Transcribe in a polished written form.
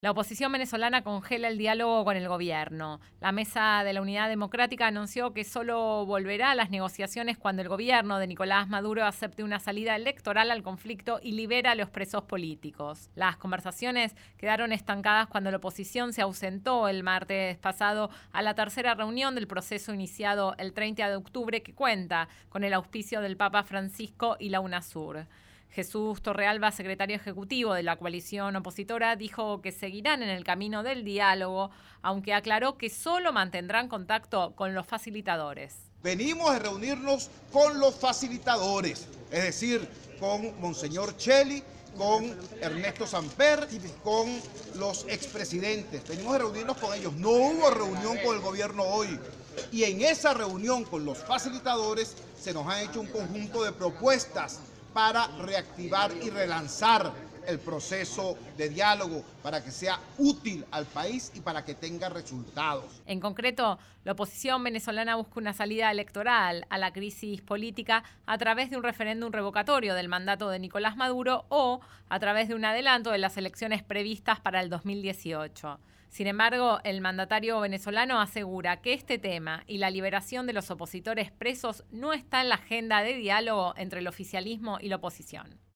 La oposición venezolana congela el diálogo con el gobierno. La Mesa de la Unidad Democrática anunció que solo volverá a las negociaciones cuando el gobierno de Nicolás Maduro acepte una salida electoral al conflicto y libera a los presos políticos. Las conversaciones quedaron estancadas cuando la oposición se ausentó el martes pasado a la tercera reunión del proceso iniciado el 30 de octubre que cuenta con el auspicio del Papa Francisco y la UNASUR. Jesús Torrealba, secretario ejecutivo de la coalición opositora, dijo que seguirán en el camino del diálogo, aunque aclaró que solo mantendrán contacto con los facilitadores. Venimos a reunirnos con los facilitadores, es decir, con Monseñor Cheli, con Ernesto Samper, con los expresidentes. Venimos a reunirnos con ellos. No hubo reunión con el gobierno hoy. Y en esa reunión con los facilitadores se nos ha hecho un conjunto de propuestas para reactivar y relanzar el proceso de diálogo para que sea útil al país y para que tenga resultados. En concreto, la oposición venezolana busca una salida electoral a la crisis política a través de un referéndum revocatorio del mandato de Nicolás Maduro o a través de un adelanto de las elecciones previstas para el 2018. Sin embargo, el mandatario venezolano asegura que este tema y la liberación de los opositores presos no está en la agenda de diálogo entre el oficialismo y la oposición.